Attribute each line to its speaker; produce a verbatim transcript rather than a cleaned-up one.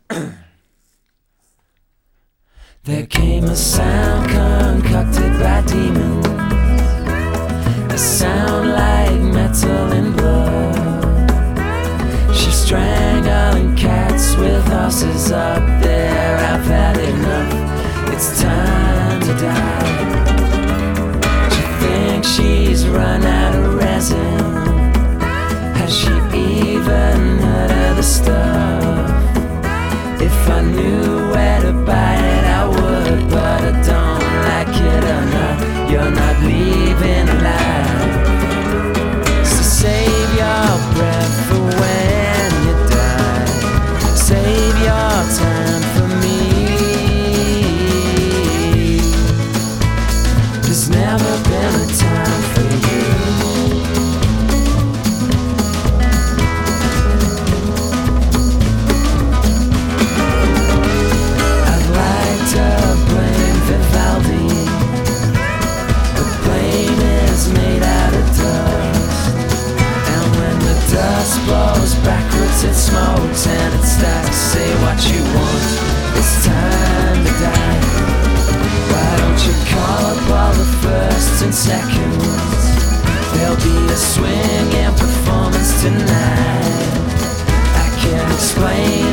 Speaker 1: There came a sound concocted by demons, a sound like metal and blood. She's strangling cats with horses up there. I've had enough, it's time to die. She thinks she's run out of resin. Has she even heard of the stuff? If I knew where to buy it, I would, but I don't like it enough. You're not leaving alive. So save your breath for when you die. Save your time for me. There's never been a time for you. Blows backwards, it smokes and it stacks. Say what you want, it's time to die. Why don't you call up all the firsts and seconds? There'll be a swinging performance tonight. I can't explain